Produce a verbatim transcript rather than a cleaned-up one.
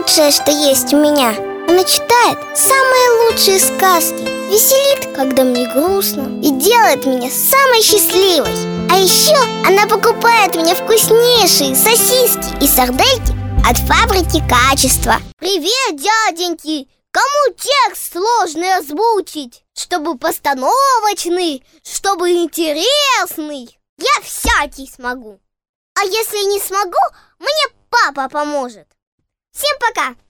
лучшее, что есть у меня. Она читает самые лучшие сказки, веселит, когда мне грустно, и делает меня самой счастливой. А еще она покупает мне вкуснейшие сосиски и сардельки от фабрики качества. Привет, дяденьки! Кому текст сложный озвучить? Чтобы постановочный, чтобы интересный. Я всякий смогу. А если не смогу, мне папа поможет. Всем пока!